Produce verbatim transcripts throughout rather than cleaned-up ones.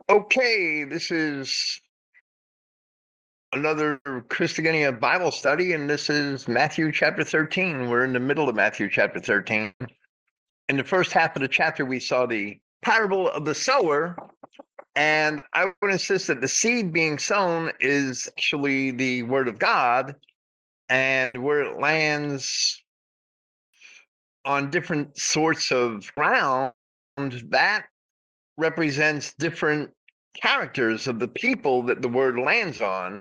Okay, this is another Christogenea Bible study, and this is Matthew chapter thirteen. We're in the middle of Matthew chapter thirteen. In the first half of the chapter, we saw the parable of the sower, and I would insist that the seed being sown is actually the word of God, and where it lands on different sorts of ground, that represents different characters of the people that the word lands on.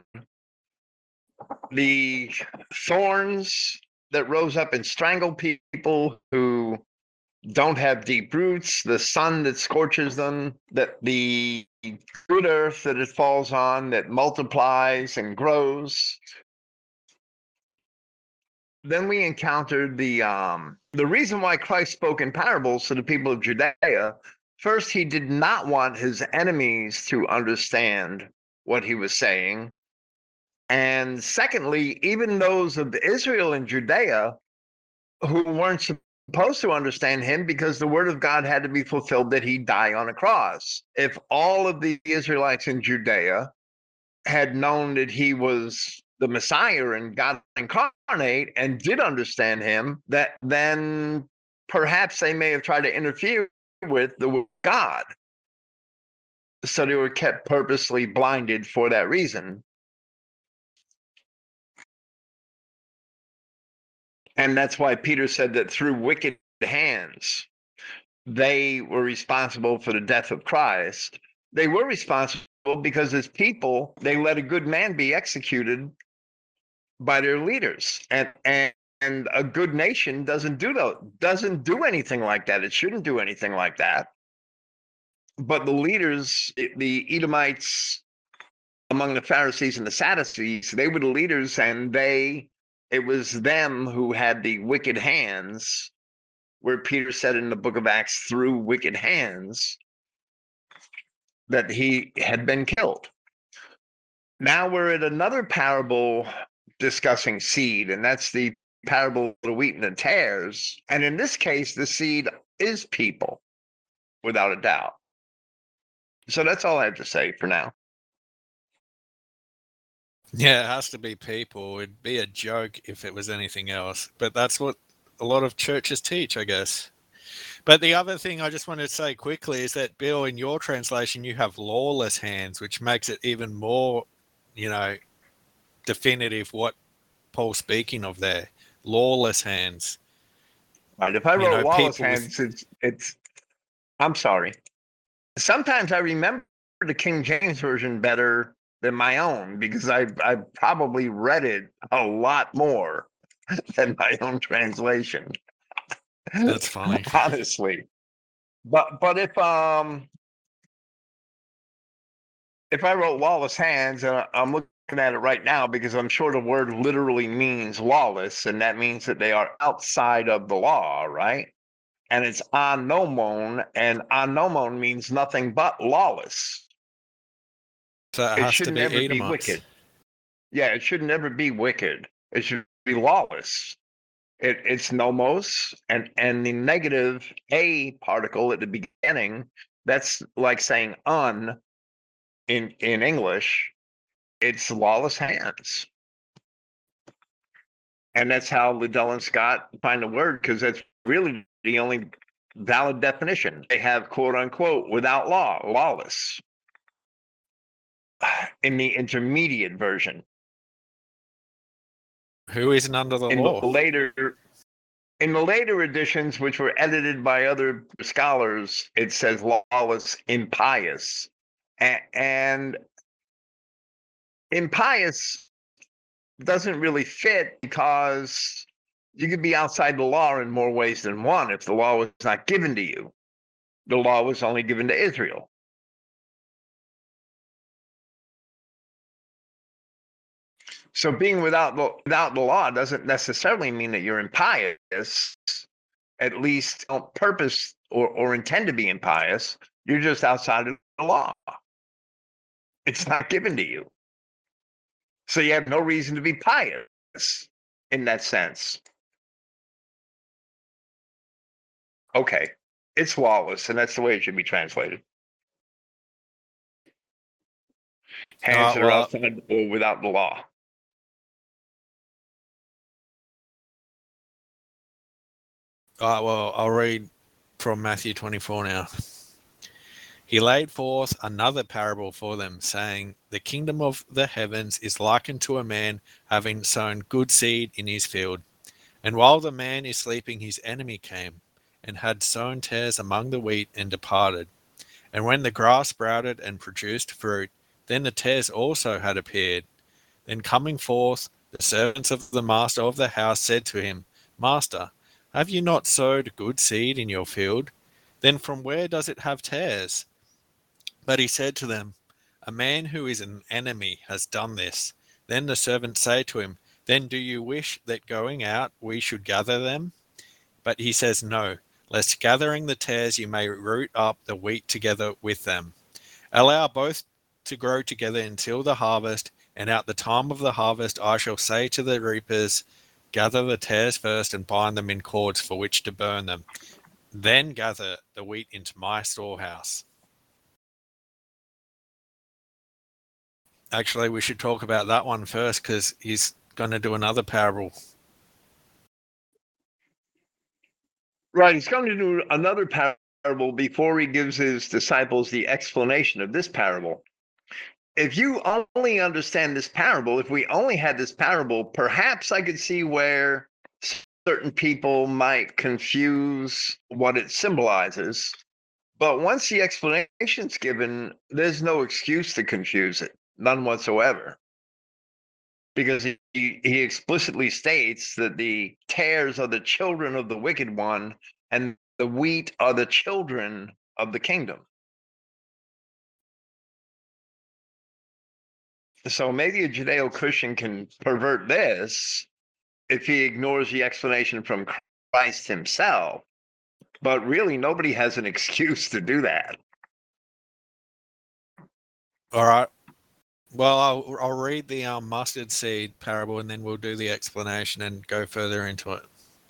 The thorns that rose up and strangled people who don't have deep roots, the sun that scorches them, that the good earth that it falls on that multiplies and grows. Then we encountered the um, the reason why Christ spoke in parables to the people of Judea. First, he did not want his enemies to understand what he was saying. And secondly, even those of Israel and Judea who weren't supposed to understand him, because the word of God had to be fulfilled that he die on a cross. If all of the Israelites in Judea had known that he was the Messiah and God incarnate and did understand him, that then perhaps they may have tried to interfere with the word of God. So they were kept purposely blinded for that reason. And that's why Peter said that through wicked hands, they were responsible for the death of Christ. They were responsible because as people, they let a good man be executed by their leaders. And, and, and a good nation doesn't do that, doesn't do anything like that. It shouldn't do anything like that. But the leaders, the Edomites among the Pharisees and the Sadducees, they were the leaders, and they it was them who had the wicked hands, where Peter said in the book of Acts, through wicked hands, that he had been killed. Now we're at another parable discussing seed, and that's the parable of the wheat and the tares. And in this case, the seed is people, without a doubt. So that's all I have to say for now. Yeah, it has to be people. It'd be a joke if it was anything else. But that's what a lot of churches teach, I guess. But the other thing I just wanted to say quickly is that, Bill, in your translation, you have lawless hands, which makes it even more, you know, definitive what Paul's speaking of there. Lawless hands. Right. If I You wrote know, lawless people with... hands, it's, it's, I'm sorry. Sometimes I remember the King James Version better than my own because I I probably read it a lot more than my own translation. That's funny. Honestly. But but if um if I wrote lawless hands, and I'm looking at it right now because I'm sure the word literally means lawless, and that means that they are outside of the law, right? And it's anomon, and anomon means nothing but lawless. So it It has should to be never be Edomites. wicked. Yeah, it should never be wicked. It should be lawless. It, it's nomos, and and the negative a particle at the beginning. That's like saying un in in English. It's lawless hands, and that's how Liddell and Scott find the word, because that's really the only valid definition. They have quote unquote without law, lawless in the intermediate version. Who isn't under the In the law? later in the later editions, which were edited by other scholars, it says lawless, impious, and, and impious doesn't really fit because you could be outside the law in more ways than one. If the law was not given to you, the law was only given to Israel. So being without the, without the law doesn't necessarily mean that you're impious. At least on purpose or, or intend to be impious. You're just outside of the law. It's not given to you. So you have no reason to be pious in that sense. Okay, it's lawless, and that's the way it should be translated. Hands Uh, that are well, outside or without the law. uh, well, I'll read from Matthew twenty-four now. He laid forth another parable for them, saying, the kingdom of the heavens is likened to a man having sown good seed in his field. And while the man is sleeping, his enemy came, and had sown tares among the wheat, and departed. And when the grass sprouted and produced fruit, then the tares also had appeared. Then coming forth, the servants of the master of the house said to him, Master, have you not sowed good seed in your field? Then from where does it have tares? But he said to them, a man who is an enemy has done this. Then the servants say to him, then do you wish that going out we should gather them? But he says, no, lest gathering the tares you may root up the wheat together with them. Allow both to grow together until the harvest, and at the time of the harvest I shall say to the reapers, gather the tares first and bind them in cords for which to burn them. Then gather the wheat into my storehouse. Actually, we should talk about that one first because he's going to do another parable. Right. He's going to do another parable before he gives his disciples the explanation of this parable. If you only understand this parable, if we only had this parable, perhaps I could see where certain people might confuse what it symbolizes. But once the explanation's given, there's no excuse to confuse it, none whatsoever. Because he, he explicitly states that the tares are the children of the wicked one, and the wheat are the children of the kingdom. So maybe a Judeo-Christian can pervert this if he ignores the explanation from Christ himself. But really, nobody has an excuse to do that. All right. Well, I'll, I'll read the um, mustard seed parable and then we'll do the explanation and go further into it.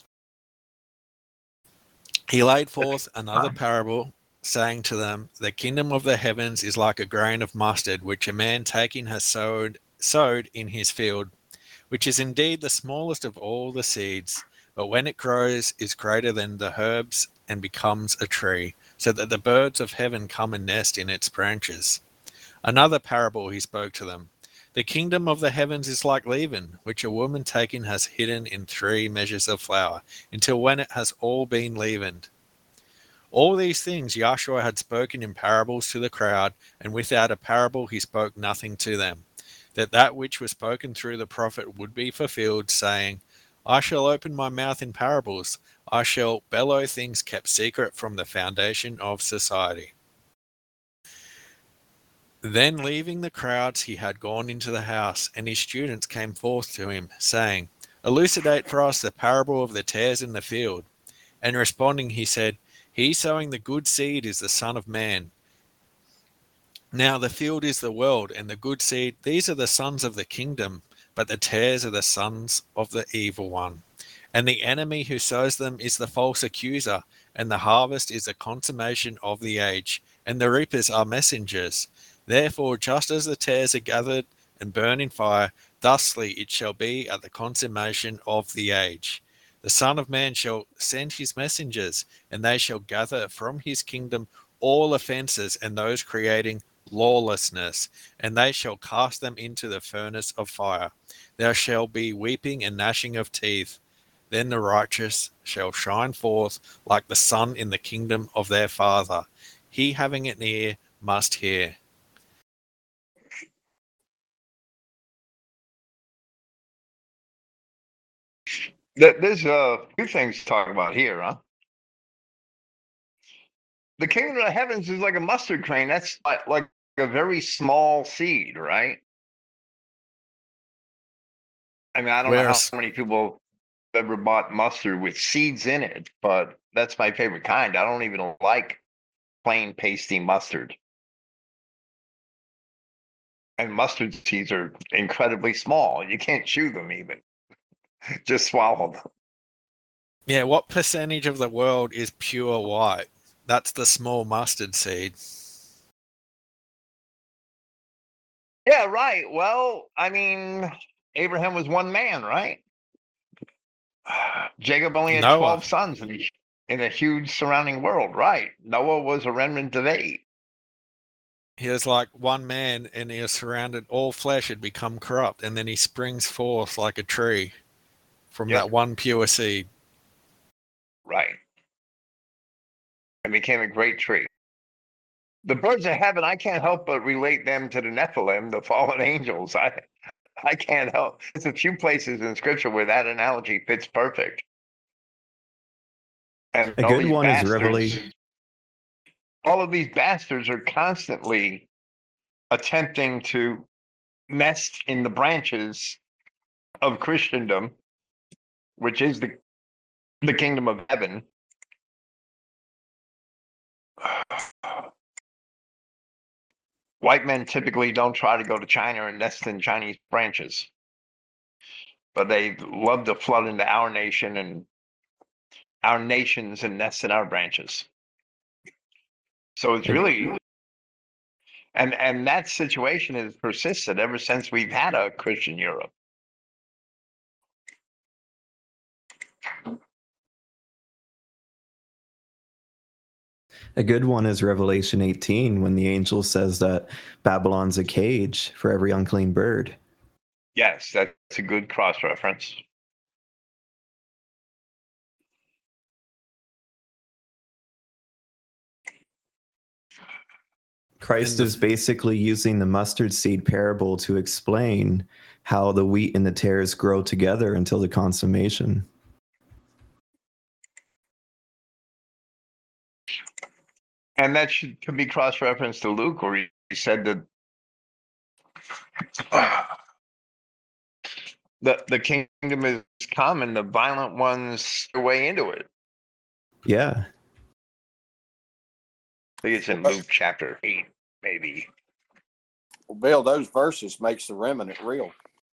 He laid forth another parable, saying to them, the kingdom of the heavens is like a grain of mustard, which a man taking has sowed, sowed in his field, which is indeed the smallest of all the seeds, but when it grows is greater than the herbs and becomes a tree, so that the birds of heaven come and nest in its branches. Another parable he spoke to them. The kingdom of the heavens is like leaven, which a woman taking has hidden in three measures of flour, until when it has all been leavened. All these things Yahshua had spoken in parables to the crowd, and without a parable he spoke nothing to them, that that which was spoken through the prophet would be fulfilled, saying, I shall open my mouth in parables, I shall bellow things kept secret from the foundation of society. Then leaving the crowds, he had gone into the house, and his students came forth to him, saying, elucidate for us the parable of the tares in the field. And responding, he said, he sowing the good seed is the Son of Man. Now the field is the world, and the good seed, these are the sons of the kingdom, but the tares are the sons of the evil one. And the enemy who sows them is the false accuser, and the harvest is the consummation of the age, and the reapers are messengers. Therefore, just as the tares are gathered and burn in fire, thusly it shall be at the consummation of the age. The Son of Man shall send his messengers, and they shall gather from his kingdom all offences and those creating lawlessness, and they shall cast them into the furnace of fire. There shall be weeping and gnashing of teeth. Then the righteous shall shine forth like the sun in the kingdom of their Father. He having an ear must hear. There's a few things to talk about here, huh? The kingdom of the heavens is like a mustard grain. That's like, like a very small seed, right? I mean, I don't know how Whereas, many people have ever bought mustard with seeds in it, but that's my favorite kind. I don't even like plain pasty mustard. And mustard seeds are incredibly small. You can't chew them even. Just swallow them. yeah, what percentage of the world is pure white? That's the small mustard seed. Yeah, right. Well, I mean, Abraham was one man, right? Jacob only had Noah. twelve sons in, in a huge surrounding world, right? Noah was a remnant of eight. He was like one man, and he was surrounded. All flesh had become corrupt, and then he springs forth like a tree from Yeah, that one pure seed. right. And became a great tree. The birds of heaven, I can't help but relate them to the Nephilim, the fallen angels. I, I can't help. There's a few places in Scripture where that analogy fits perfect. And A all good these one is bastards, Revelation. all of these bastards are constantly attempting to nest in the branches of Christendom, which is the the kingdom of heaven. White men typically don't try to go to China and nest in Chinese branches, but they love to flood into our nation and our nations and nest in our branches. So it's really, and and that situation has persisted ever since we've had a Christian Europe. A good one is Revelation eighteen, when the angel says that Babylon's a cage for every unclean bird. Yes, that's a good cross reference. Christ the- is basically using the mustard seed parable to explain how the wheat and the tares grow together until the consummation. And that should could be cross referenced to Luke, where he, he said that uh, the the kingdom is come and the violent ones their way into it. Yeah. I think it's in Luke chapter eight, maybe. Well, Bill, those verses makes the remnant real.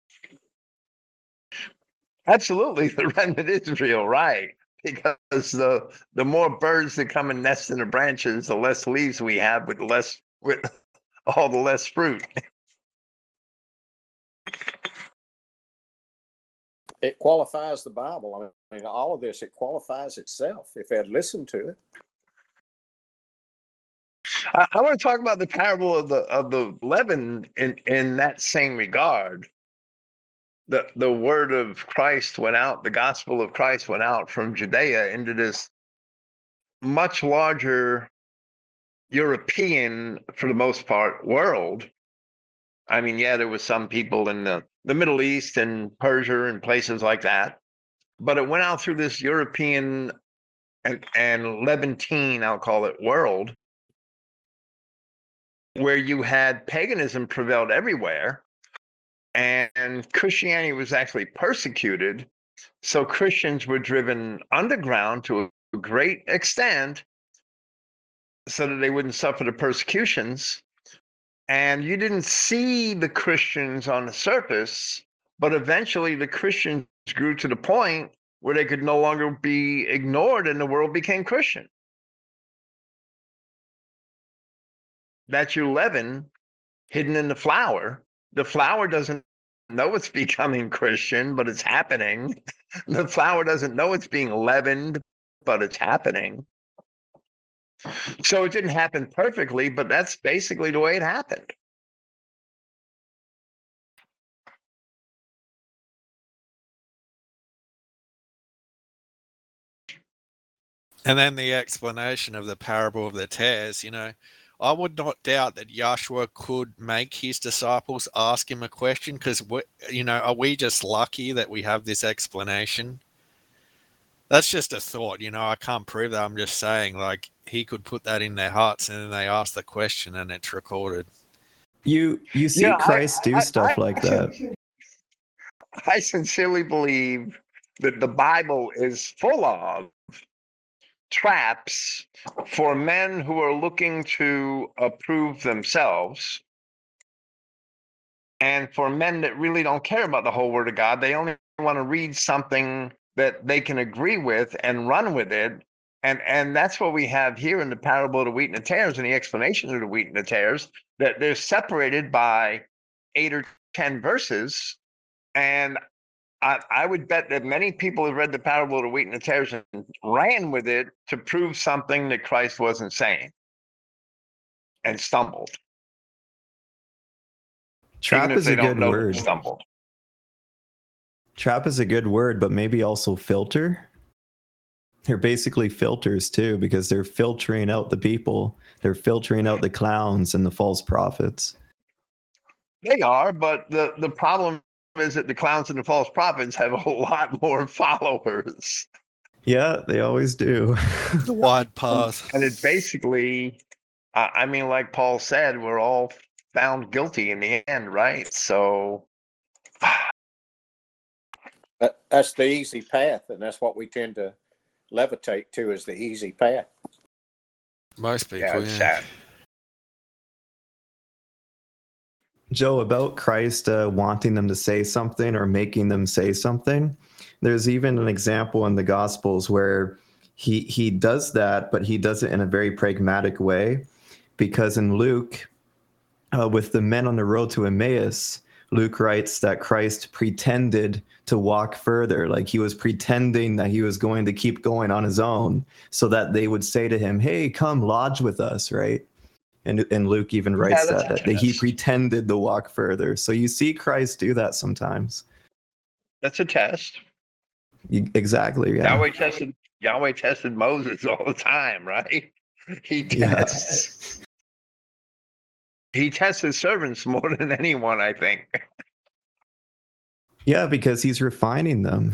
Absolutely, the remnant is real, right? Because the the more birds that come and nest in the branches, the less leaves we have, with less with all the less fruit. It qualifies the Bible. I mean, all of this, it qualifies itself if they had listened to it. I, I want to talk about the parable of the of the leaven in in that same regard. The the word of Christ went out, the gospel of Christ went out from Judea into this much larger European, for the most part, world. I mean, yeah, there was some people in the, the Middle East and Persia and places like that, but it went out through this European and, and Levantine, I'll call it, world, where you had paganism prevailed everywhere, and Christianity was actually persecuted. So Christians were driven underground to a great extent so that they wouldn't suffer the persecutions. And you didn't see the Christians on the surface, but eventually the Christians grew to the point where they could no longer be ignored and the world became Christian. That's your leaven hidden in the flour. The flour doesn't know it's becoming Christian, but it's happening. The flour doesn't know it's being leavened, but it's happening. So it didn't happen perfectly, but that's basically the way it happened. And then the explanation of the parable of the tares, you know, I would not doubt that Joshua could make his disciples ask him a question, because, you know, are we just lucky that we have this explanation? That's just a thought, you know, I can't prove that. I'm just saying, like, he could put that in their hearts and then they ask the question and it's recorded. You you see Yeah, Christ I- do I- stuff I- like that. I sincerely believe that the Bible is full of traps for men who are looking to approve themselves, and for men that really don't care about the whole Word of God. They only want to read something that they can agree with and run with it. And and that's what we have here in the parable of the wheat and the tares, and the explanation of the wheat and the tares, that they're separated by eight or ten verses, and I, I would bet that many people have read the parable of the wheat and the tares and ran with it to prove something that Christ wasn't saying, and stumbled. Trap Even if is they a don't good know word. they stumbled. Trap is a good word, but maybe also filter. They're basically filters too, because they're filtering out the people. They're filtering out the clowns and the false prophets. They are, but the, the problem is that the clowns and the false prophets have a lot more followers. Yeah, they always do. The wide path. And it basically, I I mean, like Paul said, we're all found guilty in the end, right? So, That, that's the easy path, and that's what we tend to levitate to, is the easy path. Most people, yeah, yeah. it's sad. Joe, about Christ uh, wanting them to say something or making them say something, there's even an example in the Gospels where he he does that, but he does it in a very pragmatic way. Because in Luke, uh, with the men on the road to Emmaus, Luke writes that Christ pretended to walk further, like he was pretending that he was going to keep going on his own so that they would say to him, hey, come lodge with us, right? And, and Luke even writes Yeah, that, that's that he yes. pretended to walk further. So you see Christ do that sometimes. That's a test. You, exactly, yeah. Yahweh tested Yahweh tested Moses all the time, right? He Yeah. tests. He tests his servants more than anyone, I think. Yeah, because he's refining them.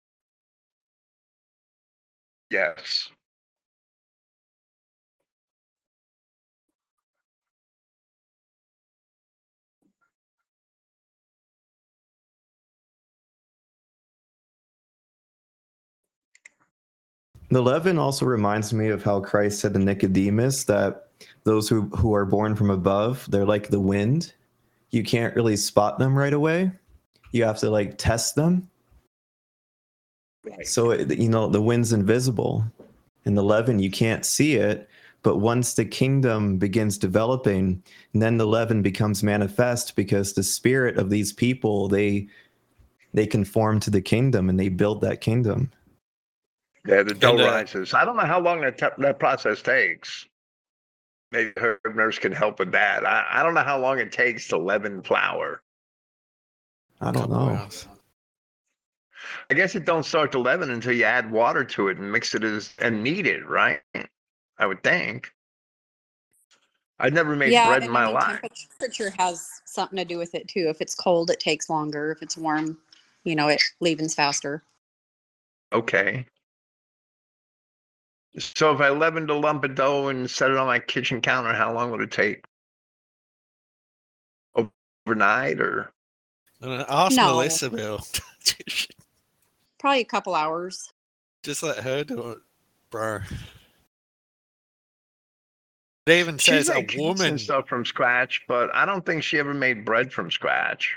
Yes. The leaven also reminds me of how Christ said to Nicodemus that those who, who are born from above, they're like the wind. You can't really spot them right away. You have to like test them. Right. So, it- you know, the wind's invisible. In the leaven, you can't see it. But once the kingdom begins developing, then the leaven becomes manifest, because the spirit of these people, they they conform to the kingdom and they build that kingdom. Yeah, the dough And, uh, rises. I don't know how long that te- that process takes. Maybe Herb Nurse can help with that. I, I don't know how long it takes to leaven flour. I don't Couple know. hours. I guess it don't start to leaven until you add water to it and mix it as and knead it, right? I would think. I've never made Yeah, bread in and my I mean, life. temperature has something to do with it too. If it's cold, it takes longer. If it's warm, you know, it leavens faster. Okay. So if I leavened a lump of dough and set it on my kitchen counter, how long would it take? Overnight or? And ask No. Melissa, Bill. Probably a couple hours. Just let her do it, bro. It even She says a made cakes woman. and stuff from scratch, but I don't think she ever made bread from scratch.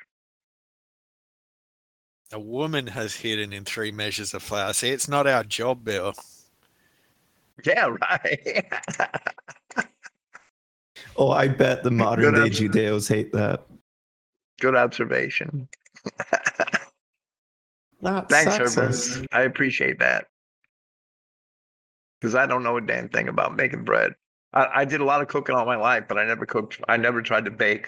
A woman has hidden in three measures of flour. See, it's not our job, Bill. Yeah, right. Oh, I bet the modern day observation. Judeos hate that. Good observation. That Thanks, sexist. Herbert. I appreciate that. Because I don't know a damn thing about making bread. I, I did a lot of cooking all my life, but I never cooked. I never tried to bake.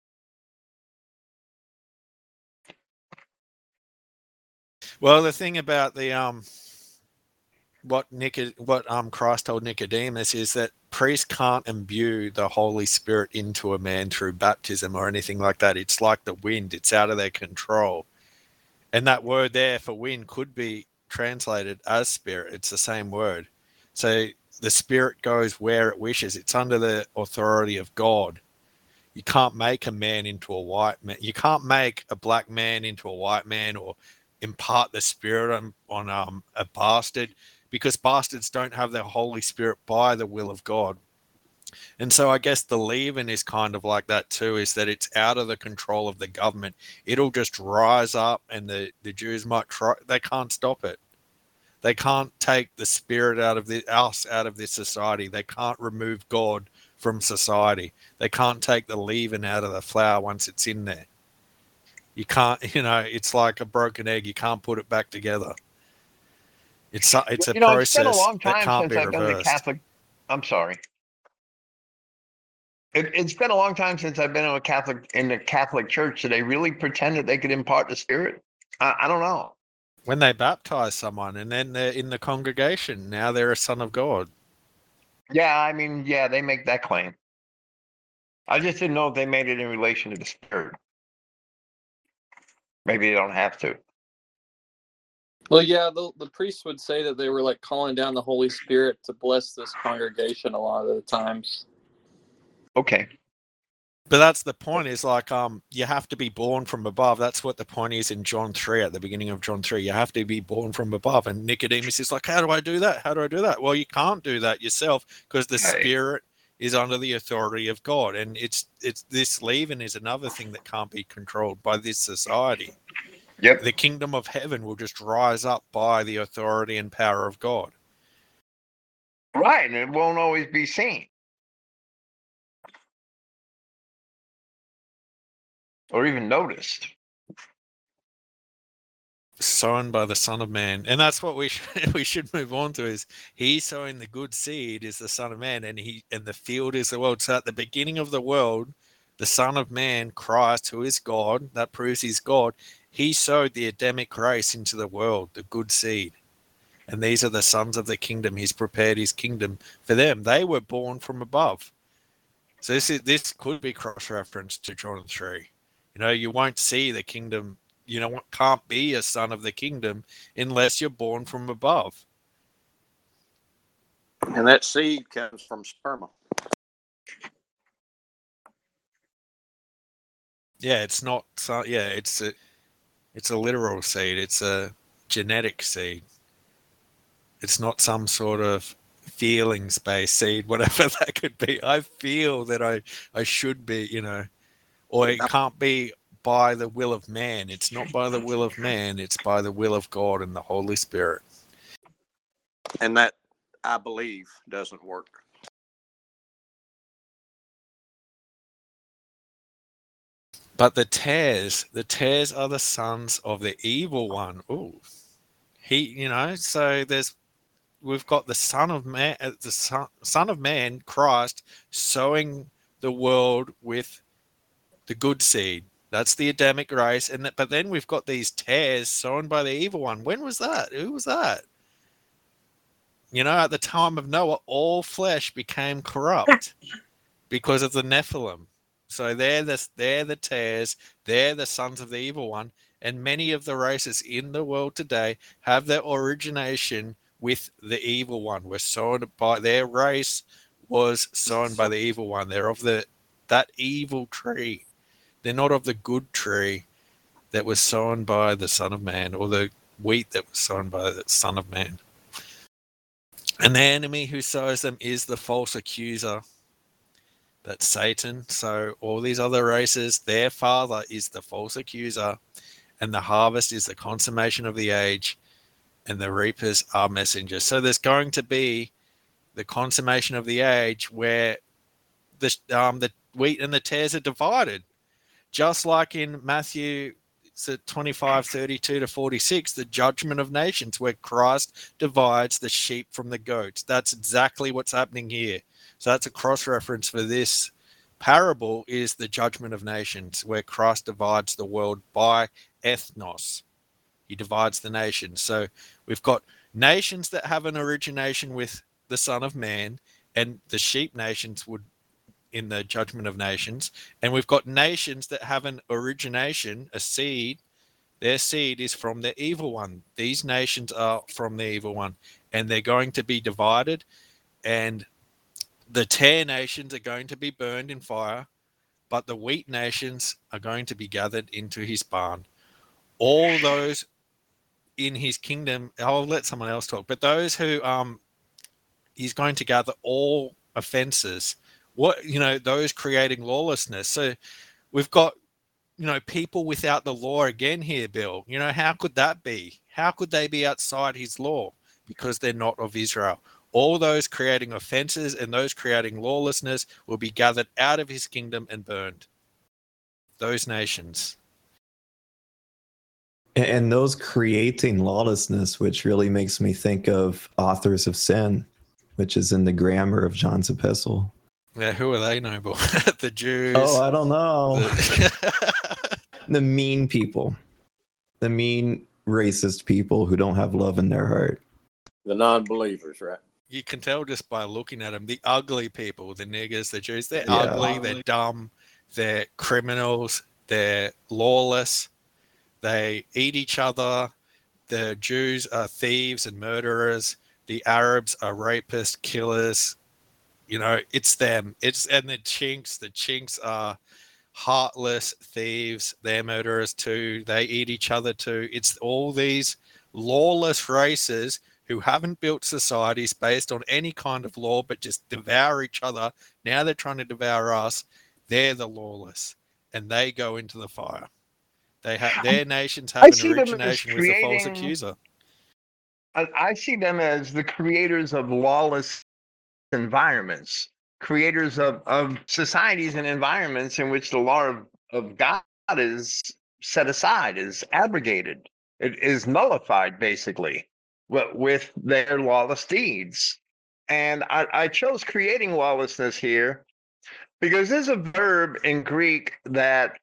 Well, the thing about the um, what Nick, what um Christ told Nicodemus is that priests can't imbue the Holy Spirit into a man through baptism or anything like that. It's like the wind; it's out of their control. And that word there for wind could be translated as spirit. It's the same word. So the spirit goes where it wishes. It's under the authority of God. You can't make a man into a white man. You can't make a black man into a white man or impart the spirit on, on um, a bastard, because bastards don't have the Holy Spirit by the will of God. And so I guess the leaven is kind of like that too, is that it's out of the control of the government. It'll just rise up, and the, the Jews might try. They can't stop it. They can't take the spirit out of the us out of this society. They can't remove God from society. They can't take the leaven out of the flour once it's in there. You can't, you know, it's like a broken egg. You can't put it back together. It's a, it's a You know, it's been a process long that time can't since be I've been to reversed. Catholic. I'm sorry. It, it's been a long time since I've been in a Catholic in the Catholic Church. Do they really pretend that they could impart the Spirit? I, I don't know. When they baptize someone and then they're in the congregation, now they're a son of God. Yeah, I mean, yeah, they make that claim. I just didn't know if they made it in relation to the Spirit. Maybe they don't have to. Well, yeah, the, the priests would say that they were like calling down the Holy Spirit to bless this congregation a lot of the times. Okay. But that's the point, is like, um, you have to be born from above. That's what the point is in John three, at the beginning of John three. You have to be born from above. And Nicodemus is like, how do I do that? How do I do that? Well, you can't do that yourself, because the Right. Spirit is under the authority of God. And it's it's this leaven is another thing that can't be controlled by this society. Yep. The kingdom of heaven will just rise up by the authority and power of God. Right, and it won't always be seen. Or even noticed. Sown by the Son of Man, and that's what we should, we should move on to. Is he sowing the good seed is the Son of Man, and he and the field is the world. So at the beginning of the world, the Son of Man, Christ, who is God, that proves he's God, he sowed the Adamic race into the world, the good seed, and these are the sons of the kingdom. He's prepared his kingdom for them. They were born from above. So this is this could be cross-referenced to John three. You know, you won't see the kingdom. You know what, can't be a son of the kingdom unless you're born from above. And that seed comes from sperma. Yeah, it's not. So, yeah, it's a, it's a literal seed. It's a genetic seed. It's not some sort of feelings-based seed, whatever that could be. I feel that I, I should be, you know, or it can't be by the will of man. It's not by the will of man. It's by the will of God and the Holy Spirit. And that, I believe, doesn't work. But the tares, the tares are the sons of the evil one. Ooh, he, you know. So there's, we've got the Son of Man, uh, the son, son of Man, Christ, sowing the world with the good seed. That's the Adamic race, and that, but then we've got these tares sown by the evil one. When was that? Who was that? You know, at the time of Noah, all flesh became corrupt because of the Nephilim. So they're the, they're the tares, they're the sons of the evil one, and many of the races in the world today have their origination with the evil one. Were sown by their race was sown by the evil one. They're of the that evil tree. They're not of the good tree that was sown by the Son of Man, or the wheat that was sown by the Son of Man. And the enemy who sows them is the false accuser. That's Satan. So all these other races, their father is the false accuser, and the harvest is the consummation of the age, and the reapers are messengers. So there's going to be the consummation of the age where the um, the wheat and the tares are divided. Just like in Matthew twenty-five, thirty-two to forty-six, the judgment of nations, where Christ divides the sheep from the goats. That's exactly what's happening here. So that's a cross-reference for this parable, is the judgment of nations, where Christ divides the world by ethnos. He divides the nations. So we've got nations that have an origination with the Son of Man, and the sheep nations would in the judgment of nations, and we've got nations that have an origination, a seed. Their seed is from the evil one. These nations are from the evil one, and they're going to be divided, and the tare nations are going to be burned in fire, but the wheat nations are going to be gathered into his barn. All those in his kingdom, I'll let someone else talk, but those who um he's going to gather all offenses, what, you know, those creating lawlessness. So we've got, you know, people without the law again here, Bill. You know, how could that be? How could they be outside his law? Because they're not of Israel. All those creating offenses and those creating lawlessness will be gathered out of his kingdom and burned. Those nations. And those creating lawlessness, which really makes me think of authors of sin, which is in the grammar of John's epistle. Yeah, who are they, Noble? The Jews. Oh, I don't know. The... The mean people, the mean racist people who don't have love in their heart. The non-believers, right? You can tell just by looking at them. The ugly people, the niggers, the Jews, they're Yeah. ugly, they're dumb, they're criminals, they're lawless, they eat each other. The Jews are thieves and murderers. The Arabs are rapists, killers. You know, it's them. It's and the Chinks, the Chinks are heartless thieves. They're murderers too. They eat each other too. It's all these lawless races who haven't built societies based on any kind of law, but just devour each other. Now they're trying to devour us. They're the lawless, and they go into the fire. They have their nations have I an see them as origination with a false creating- accuser. I, I see them as the creators of lawless environments, creators of, of societies and environments in which the law of, of God is set aside, is abrogated, it is nullified, basically, with, with their lawless deeds. And I, I chose creating lawlessness here because there's a verb in Greek that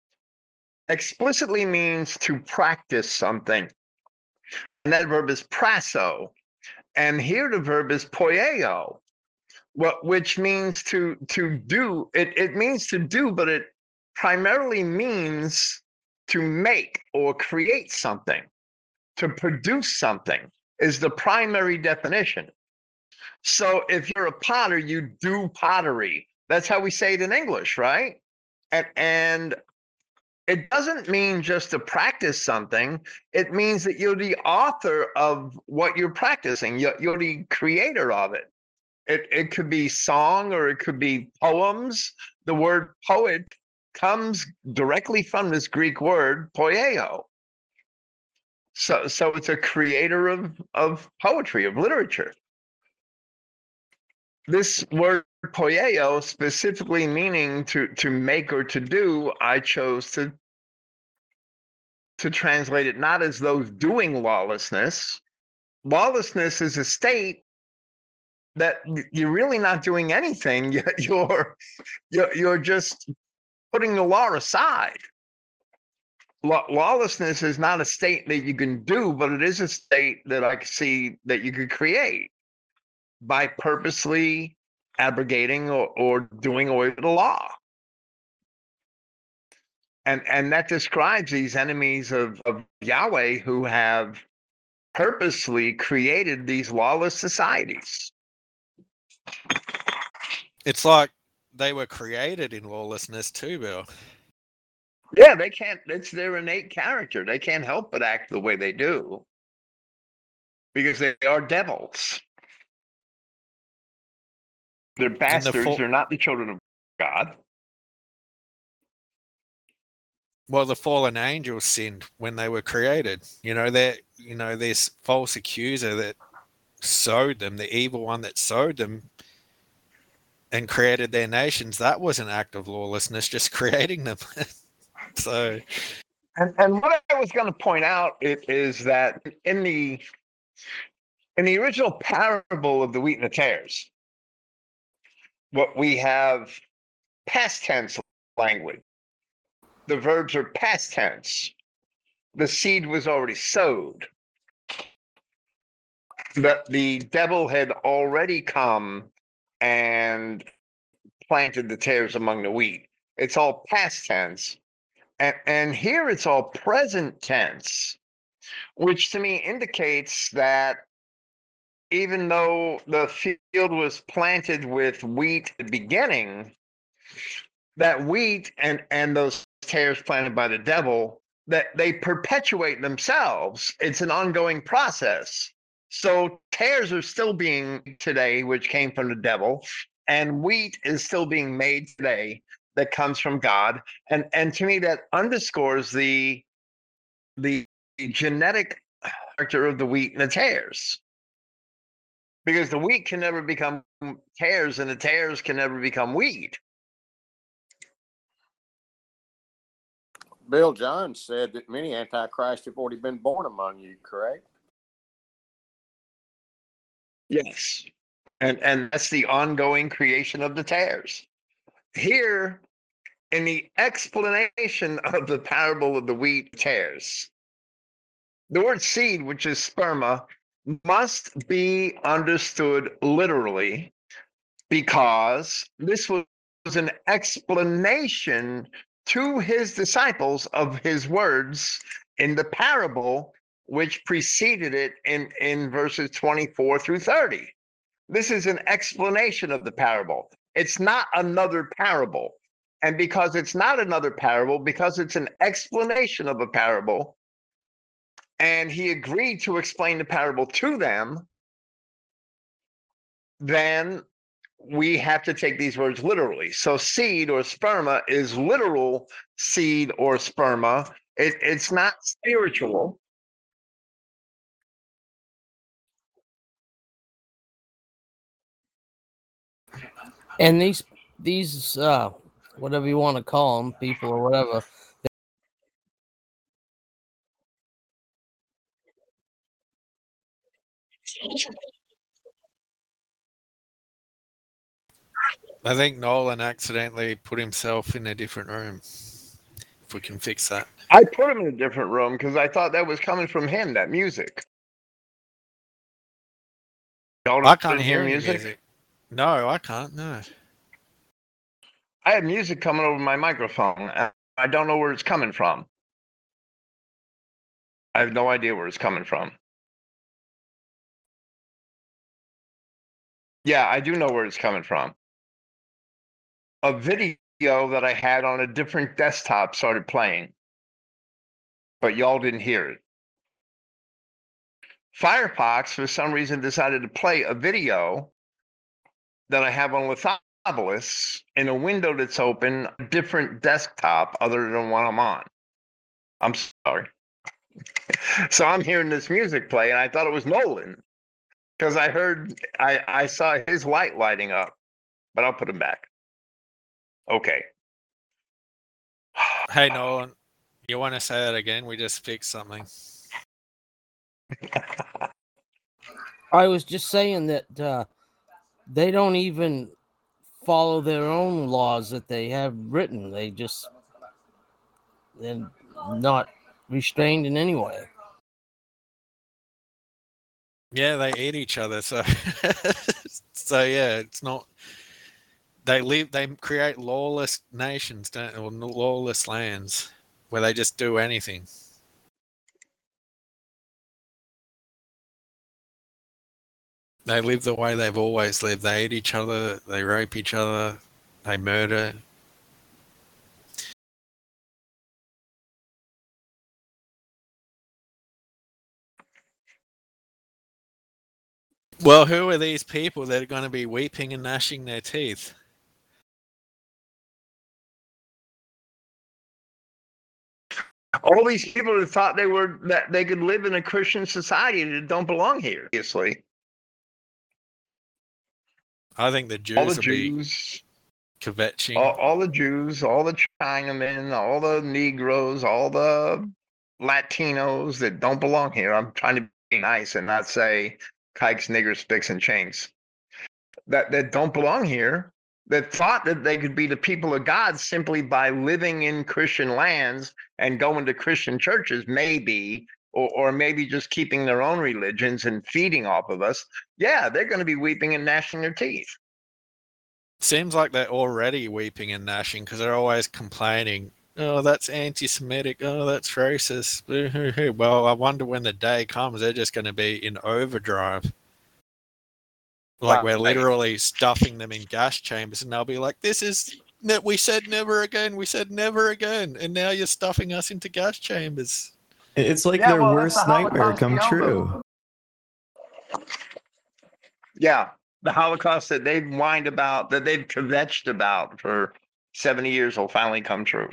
explicitly means to practice something. And that verb is prasso. And here the verb is poieo, what which means to to do. It, it means to do, but it primarily means to make or create something, to produce something is the primary definition. So if you're a potter, you do pottery. That's how we say it in English, right? And and it doesn't mean just to practice something. It means that you're the author of what you're practicing. You're, you're the creator of it. It it could be song or it could be poems. The word poet comes directly from this Greek word poieo. So so it's a creator of, of poetry, of literature. This word poieo, specifically meaning to, to make or to do, I chose to to translate it not as those doing lawlessness. Lawlessness is a state that you're really not doing anything. You're you're, you're just putting the law aside. Law, lawlessness is not a state that you can do, but it is a state that I see that you could create by purposely abrogating or, or doing away with the law. And and that describes these enemies of, of Yahweh who have purposely created these lawless societies. It's like they were created in lawlessness too, Bill. Yeah, they can't, it's their innate character. They can't help but act the way they do because they are devils. They're bastards. full- They're not the children of God. Well, the fallen angels sinned when they were created. You know, that you know, this false accuser that sowed them, the evil one that sowed them and created their nations, that was an act of lawlessness, just creating them. So And and what I was going to point out it is that in the in the original parable of the wheat and the tares, what we have past tense language. The verbs are past tense. The seed was already sowed. But the devil had already come and planted the tares among the wheat. It's all past tense. And, and here it's all present tense, which to me indicates that even though the field was planted with wheat at the beginning, that wheat and, and those tares planted by the devil, that they perpetuate themselves. It's an ongoing process. So tares are still being today, which came from the devil, and wheat is still being made today that comes from God. And and to me, that underscores the the genetic character of the wheat and the tares. Because the wheat can never become tares and the tares can never become wheat. Bill John said that many antichrists have already been born among you, correct? Yes. And and that's the ongoing creation of the tares. Here, in the explanation of the parable of the wheat tares, the word seed, which is sperma, must be understood literally, because this was an explanation to his disciples of his words in the parable which preceded it in, in verses twenty-four through thirty. This is an explanation of the parable. It's not another parable. And because it's not another parable, because it's an explanation of a parable, and he agreed to explain the parable to them, then we have to take these words literally. So seed or sperma is literal seed or sperma. It, it's not spiritual. And these these uh whatever you want to call them, people or whatever, I think Nolan accidentally put himself in a different room. If we can fix that. I put him in a different room because I thought that was coming from him, that music. Y'all I can't didn't hear any music. No, I can't. No. I have music coming over my microphone. and I don't know where it's coming from. I have no idea where it's coming from. Yeah, I do know where it's coming from. A video that I had on a different desktop started playing, but y'all didn't hear it. Firefox, for some reason, decided to play a video that I have on Lithobolus in a window that's open, a different desktop other than one I'm on. I'm sorry. So I'm hearing this music play, and I thought it was Nolan because I heard, I, I saw his light lighting up, but I'll put him back. Okay. Hey, Nolan, you want to say that again? We just fixed something. I was just saying that uh, they don't even follow their own laws that they have written. They just, they're not restrained in any way. Yeah, they eat each other. So, so yeah, it's not. They live. They create lawless nations, don't, or lawless lands, where they just do anything. They live the way they've always lived. They eat each other. They rape each other. They murder. Well, who are these people that are going to be weeping and gnashing their teeth? All these people who thought they were that they could live in a Christian society that don't belong here. Obviously, I think the Jews all the will Jews, be kvetching. all, all the Jews, all the Chinamen, all the Negroes, all the Latinos that don't belong here. I'm trying to be nice and not say kikes, niggers, sticks, and chains. That that don't belong here. That thought that they could be the people of God simply by living in Christian lands and going to Christian churches, maybe, or, or maybe just keeping their own religions and feeding off of us. Yeah, they're going to be weeping and gnashing their teeth. Seems like they're already weeping and gnashing because they're always complaining. Oh, that's anti-Semitic. Oh, that's racist. Well, I wonder when the day comes, they're just going to be in overdrive. Like we're literally stuffing them in gas chambers, and they'll be like, "This is we said never again. We said never again, and now you're stuffing us into gas chambers." It's like Yeah, their well, worst that's the nightmare Holocaust come beyond true. Yeah, the Holocaust that they've whined about, that they've kvetched about for seventy years will finally come true.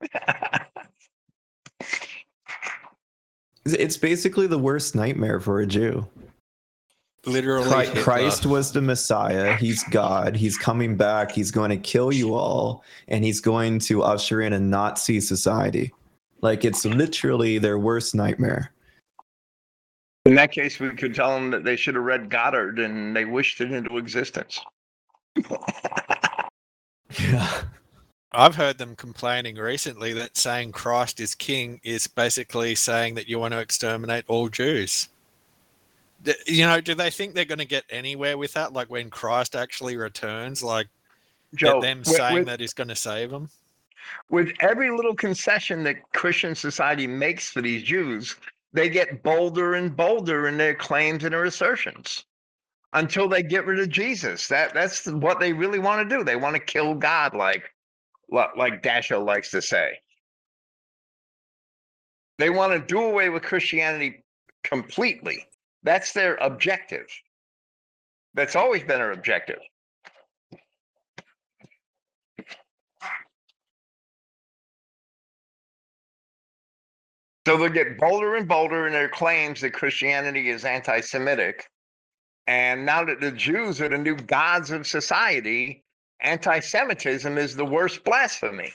It's basically the worst nightmare for a Jew. Literally, Christ, Hitler. Christ was the Messiah. He's God. He's coming back. He's going to kill you all, and he's going to usher in a Nazi society. Like it's literally their worst nightmare. In that case, we could tell them that they should have read Goddard and they wished it into existence. Yeah. I've heard them complaining recently that saying Christ is king is basically saying that you want to exterminate all Jews. D- You know, do they think they're going to get anywhere with that? Like when Christ actually returns, like Joe, them with, saying with, that he's going to save them? with every little concession that Christian society makes for these Jews, they get bolder and bolder in their claims and their assertions until they get rid of Jesus. That that's what they really want to do. They want to kill God, like like Dashiell likes to say. They want to do away with Christianity completely. That's their objective. That's always been their objective. So they'll get bolder and bolder in their claims that Christianity is anti-Semitic. And now that the Jews are the new gods of society, anti-Semitism is the worst blasphemy.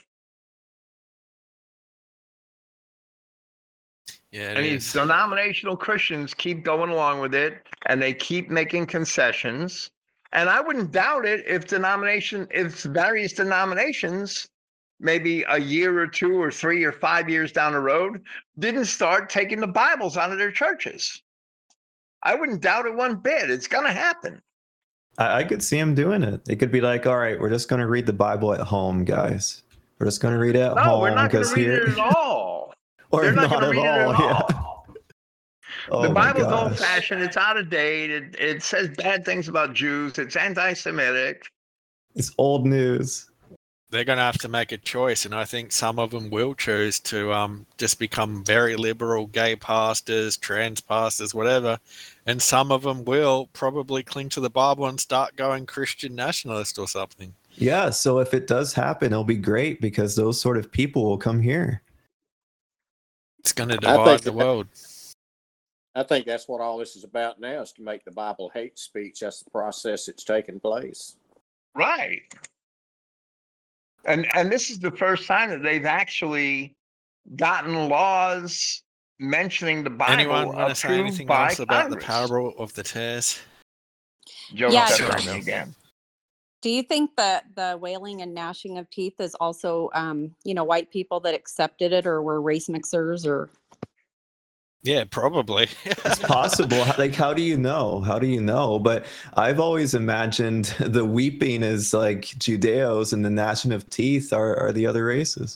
Yeah, it And these is. denominational Christians keep going along with it, and they keep making concessions. And I wouldn't doubt it if denomination, if various denominations, maybe a year or two or three or five years down the road, didn't start taking the Bibles out of their churches. I wouldn't doubt it one bit. It's going to happen. I, I could see him doing it. It could be like, all right, we're just going to read the Bible at home, guys. We're just going to read it at No, home. we're not going to because read here, it at all. or They're not, not going to at read all. it at Yeah. all. Oh The my Bible's gosh. old fashioned. It's out of date. It, it says bad things about Jews. It's anti-Semitic. It's old news. They're going to have to make a choice, and I think some of them will choose to um, just become very liberal gay pastors, trans pastors, whatever, and some of them will probably cling to the Bible and start going Christian nationalist or something. Yeah, so if it does happen, it'll be great because those sort of people will come here. It's going to I divide think the that- world. I think that's what all this is about now, is to make the Bible hate speech. That's the process that's taking place. Right. And and this is the first time that they've actually gotten laws mentioning the Bible Anyone want to say approved anything by else about the Congress. parable of the tares? Joe Yeah, stepped Sorry, on me Bill. again. Do you think that the wailing and gnashing of teeth is also, um, you know, white people that accepted it or were race mixers or? Yeah, probably. It's possible. How- Like, how do you know? How do you know? But I've always imagined the weeping is like Judeos and the gnashing of teeth are, are the other races.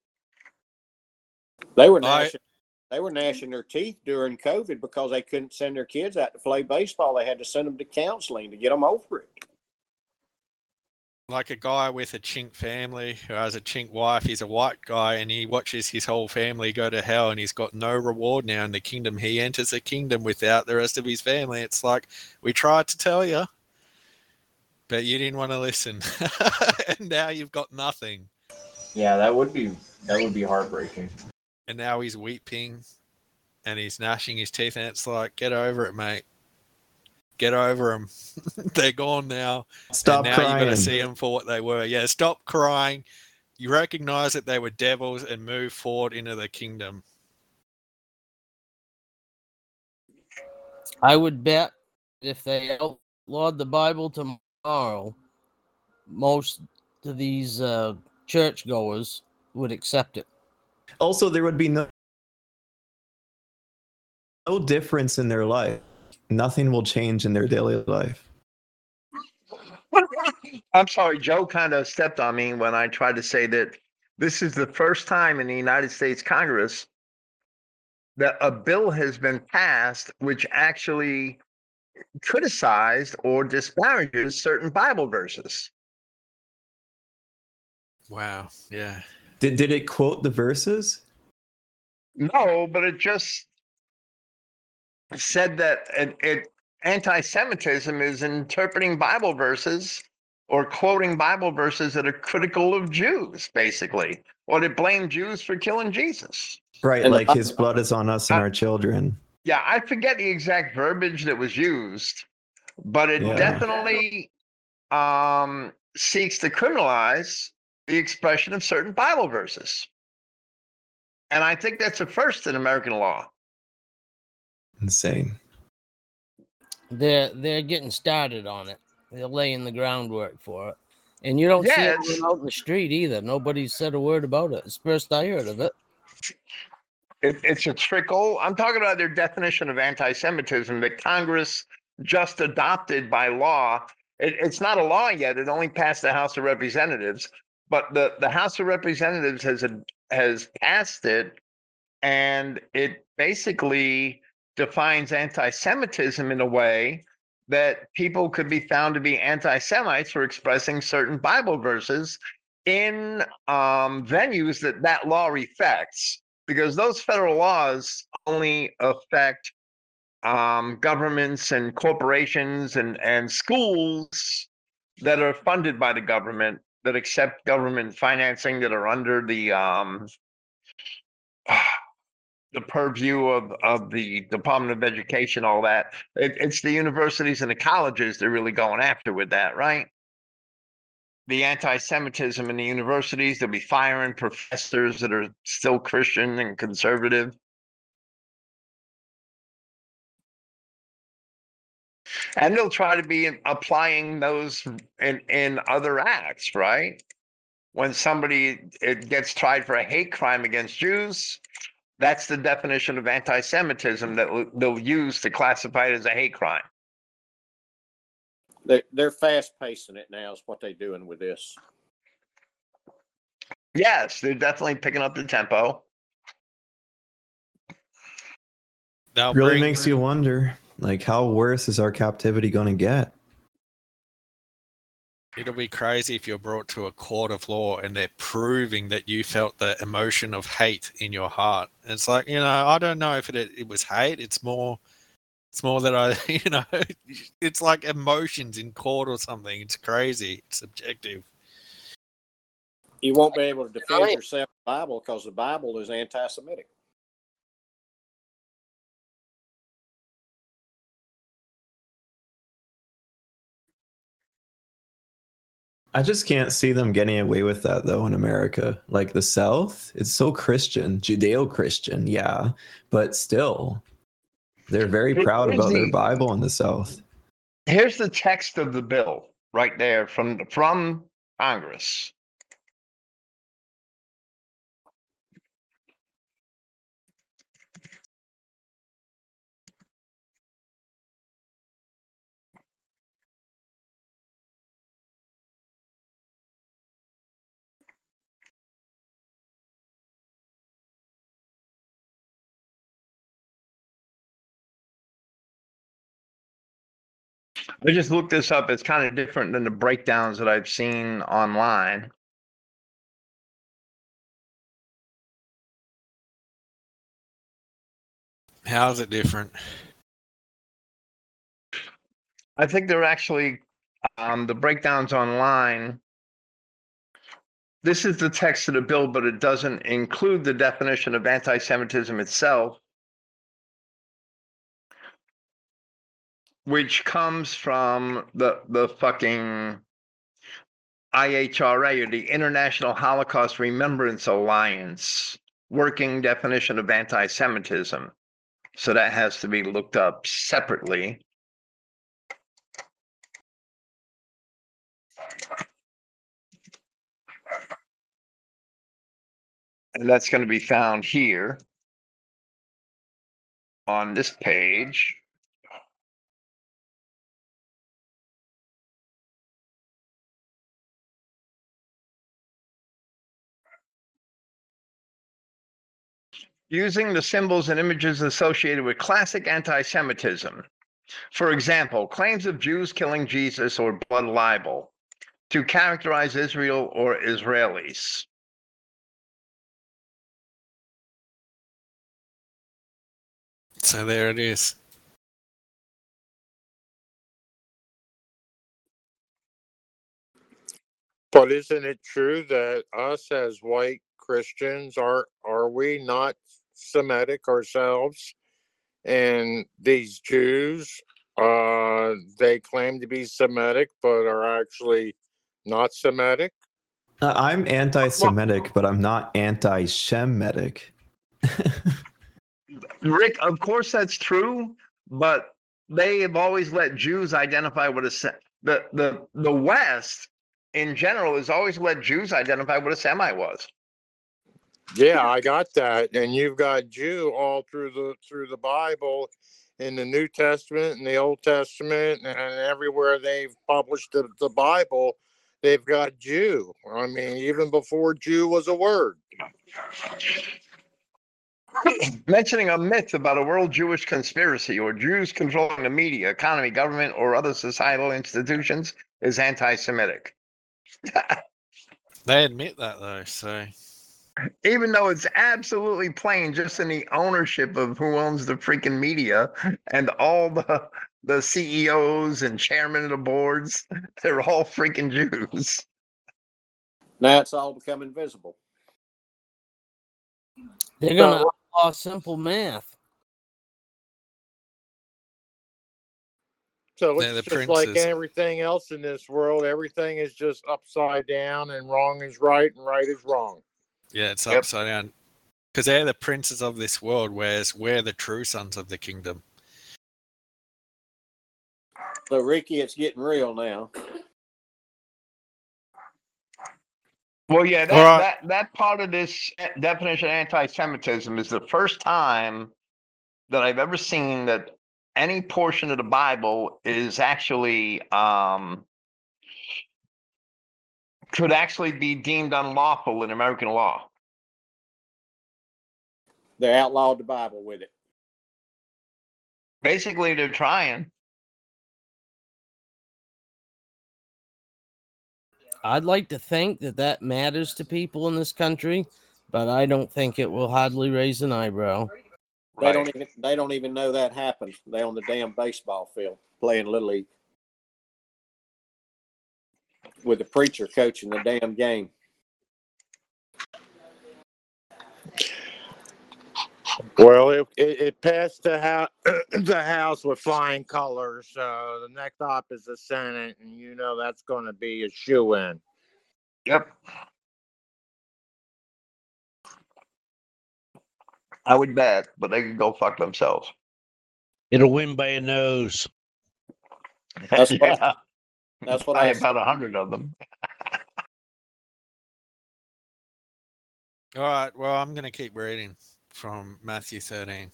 They were I- gnashing, they were gnashing their teeth during COVID because they couldn't send their kids out to play baseball. They had to send them to counseling to get them over it. Like a guy with a chink family who has a chink wife, he's a white guy and he watches his whole family go to hell and he's got no reward now in the kingdom. He enters the kingdom without the rest of his family. It's like, we tried to tell you, but you didn't want to listen. And now you've got nothing. Yeah, that would be that would be heartbreaking. And now he's weeping and he's gnashing his teeth and it's like, get over it, mate. Get over them. They're gone now. Stop and now crying. you got to see them for what they were. Yeah, stop crying. You recognize that they were devils and move forward into the kingdom. I would bet if they outlawed the Bible tomorrow, most of these uh, churchgoers would accept it. Also, there would be no no difference in their life. Nothing will change in their daily life. I'm sorry, Joe kind of stepped on me when I tried to say that this is the first time in the United States Congress that a bill has been passed which actually criticized or disparages certain Bible verses. Wow. Yeah. Did did it quote the verses? No, but it just said that it, it anti-Semitism is interpreting Bible verses or quoting Bible verses that are critical of Jews, basically, or that blame Jews for killing Jesus. Right, And the like his blood is on us and Uh, our children. Yeah, I forget the exact verbiage that was used, but it Yeah. definitely um, seeks to criminalize the expression of certain Bible verses. And I think that's a first in American law. Insane. They're they're getting started on it. They're laying the groundwork for it. And you don't see Yeah, it it's, out in the street either. Nobody said a word about it. It's the first I heard of it. it, it's a trickle. I'm talking about their definition of anti-Semitism that Congress just adopted by law. It, it's not a law yet. It only passed the House of Representatives, but the, the House of Representatives has a, has passed it, and it basically defines anti-Semitism in a way that people could be found to be anti-Semites for expressing certain Bible verses in um, venues that that law affects, because those federal laws only affect um, governments and corporations and, and schools that are funded by the government, that accept government financing, that are under the um, the purview of, of the Department of Education, all that. It, it's the universities and the colleges they're really going after with that, right? The anti-Semitism in the universities, they'll be firing professors that are still Christian and conservative. And they'll try to be applying those in, in other acts, right? When somebody it gets tried for a hate crime against Jews, that's the definition of anti-Semitism that they'll use to classify it as a hate crime. They're, they're fast pacing it now is what they're doing with this. Yes, they're definitely picking up the tempo. They'll Really bring- makes you wonder, like, how worse is our captivity going to get? It'll be crazy if you're brought to a court of law and they're proving that you felt the emotion of hate in your heart. It's like, you know, I don't know if it it was hate. It's more, it's more that I, you know, it's like emotions in court or something. It's crazy. It's subjective. You won't be able to defend yourself in the Bible because the Bible is anti-Semitic. I just can't see them getting away with that, though, in America. Like the South, it's so Christian, Judeo-Christian, yeah, but still, they're very proud about their Bible in the South. Here's the text of the bill right there from, from Congress. I just looked this up. It's kind of different than the breakdowns that I've seen online. How is it different? I think they're actually um, the breakdowns online. This is the text of the bill, but it doesn't include the definition of anti-Semitism itself, which comes from the the fucking I H R A, or the International Holocaust Remembrance Alliance, working definition of anti-Semitism. So that has to be looked up separately. And that's going to be found here on this page. Using the symbols and images associated with classic anti-Semitism. For example, claims of Jews killing Jesus or blood libel to characterize Israel or Israelis. So there it is. But isn't it true that us as white Christians are are we not Semitic ourselves? And these Jews, uh, they claim to be Semitic, but are actually not Semitic. Uh, I'm anti-Semitic, but I'm not anti-Shemitic. Rick, of course that's true, but they have always let Jews identify what a se- the the the West in general has always let Jews identify what a Semite was. Yeah, I got that. And you've got Jew all through the through the Bible, in the New Testament and the Old Testament, and everywhere they've published the, the Bible, they've got Jew. I mean, even before Jew was a word. Mentioning a myth about a world Jewish conspiracy or Jews controlling the media, economy, government, or other societal institutions is anti-Semitic. They admit that though, so Even though it's absolutely plain just in the ownership of who owns the freaking media and all the the C E Os and chairmen of the boards, they're all freaking Jews. Now it's all become invisible. They're going to outlaw simple math. So They're it's the just like princes. everything else in this world. Everything is just upside down, and wrong is right and right is wrong. Yeah, it's Yep. upside down. Because they're the princes of this world, whereas we're the true sons of the kingdom. So, Ricky, it's getting real now. Well, yeah, that, All right. that, that part of this definition of anti-Semitism is the first time that I've ever seen that any portion of the Bible is actually um, could actually be deemed unlawful in American law. They outlawed the Bible with it. Basically, they're trying. I'd like to think that that matters to people in this country, but I don't think it will hardly raise an eyebrow. They Right. don't even they don't even know that happened. They on the damn baseball field playing Little League with the preacher coaching the damn game. Well, it, it, it passed the house, the House with flying colors. So the next stop is the Senate, and you know that's going to be a shoo-in. Yep. I would bet, but they could go fuck themselves. It'll win by a nose. That's what Yeah, that's what I I have about a hundred of them. All right, well, I'm going to keep reading from Matthew thirteen.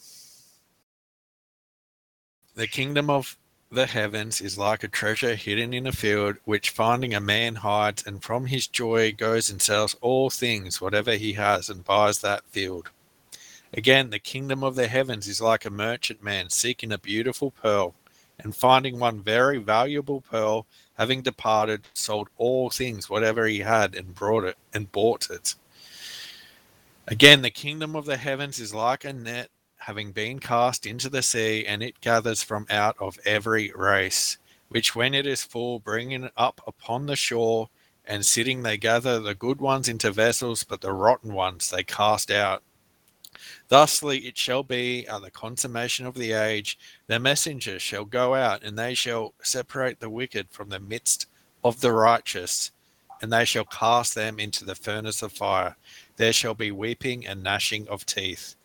The kingdom of the heavens is like a treasure hidden in a field, which finding a man hides, and from his joy goes and sells all things, whatever he has, and buys that field. Again, the kingdom of the heavens is like a merchant man seeking a beautiful pearl, and finding one very valuable pearl, having departed, sold all things, whatever he had, and brought it and bought it. Again, the kingdom of the heavens is like a net having been cast into the sea, and it gathers from out of every race, which when it is full, bringing it up upon the shore, and sitting they gather the good ones into vessels, but the rotten ones they cast out. Thusly it shall be at the consummation of the age, the messengers shall go out, and they shall separate the wicked from the midst of the righteous, and they shall cast them into the furnace of fire. There shall be weeping and gnashing of teeth.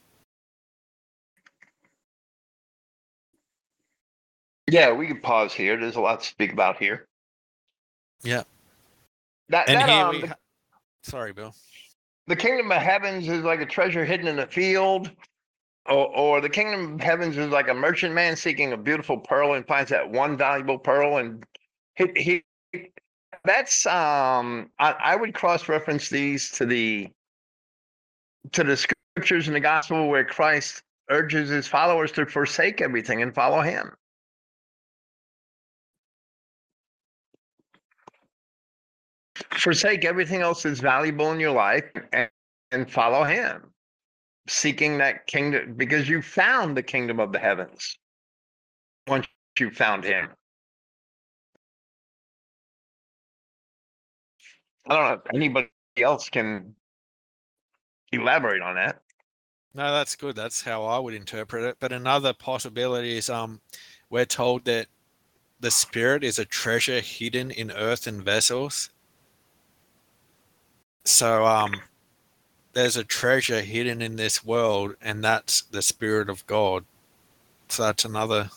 Yeah, we could pause here. There's a lot to speak about here. Yeah. That, And that here um, we the, ha- Sorry, Bill. the kingdom of heavens is like a treasure hidden in a field, or, or the kingdom of heavens is like a merchant man seeking a beautiful pearl and finds that one valuable pearl, and he, he that's um, I, I would cross-reference these to the to the scriptures in the gospel where Christ urges his followers to forsake everything and follow him. Forsake everything else that's valuable in your life and, and follow him, seeking that kingdom, because you found the kingdom of the heavens once you found him. I don't know if anybody else can elaborate on that. No, that's good. That's how I would interpret it. But another possibility is um, we're told that the spirit is a treasure hidden in earthen vessels. So um, there's a treasure hidden in this world, and that's the Spirit of God. So that's another.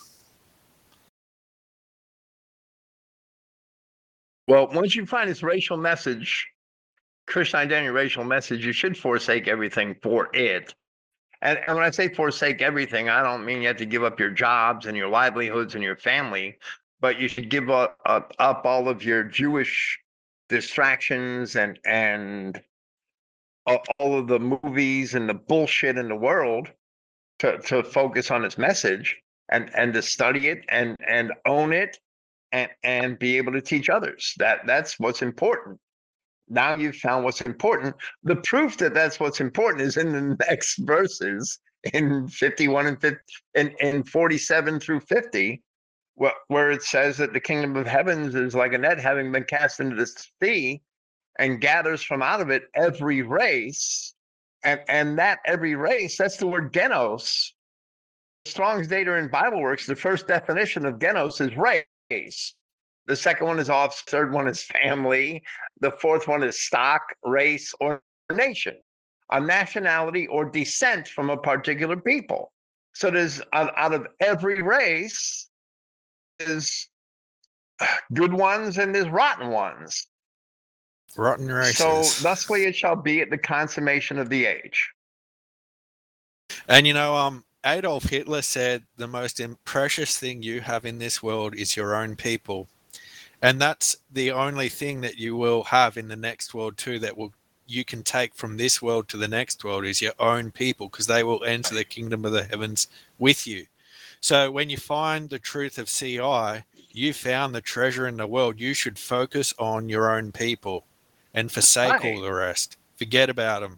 Well, once you find this racial message, Christian identity racial message, you should forsake everything for it. And, and when I say forsake everything, I don't mean you have to give up your jobs and your livelihoods and your family, but you should give up, up, up all of your Jewish distractions and and all of the movies and the bullshit in the world to, to focus on its message and, and to study it and, and own it and, and be able to teach others. That that's what's important. Now you've found what's important. The proof that that's what's important is in the next verses in fifty-one and fifty, in, in forty-seven through fifty, where, where it says that the kingdom of heavens is like a net having been cast into the sea and gathers from out of it every race. And, and that every race, that's the word genos. Strong's Data in Bible Works, the first definition of genos is race. The second one is off, third one is family. The fourth one is stock, race, or nation, a nationality or descent from a particular people. So there's out, out of every race, there's good ones and there's rotten ones. Rotten races. So thusly it shall be at the consummation of the age. And you know, um, Adolf Hitler said the most precious thing you have in this world is your own people. And that's the only thing that you will have in the next world too, that will you can take from this world to the next world is your own people, because they will enter the kingdom of the heavens with you. So when you find the truth of C I, you found the treasure in the world. You should focus on your own people and forsake Right. all the rest. Forget about them.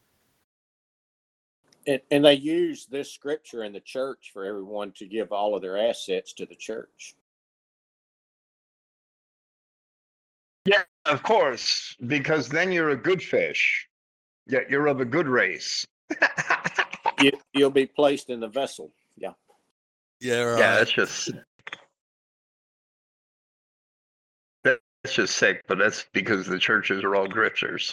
And, and they use this scripture in the church for everyone to give all of their assets to the church. Yeah, of course, because then you're a good fish. Yeah, you're of a good race. You, you'll be placed in the vessel. Yeah. Yeah, right. Yeah, that's just that's just sick, but that's because the churches are all grifters.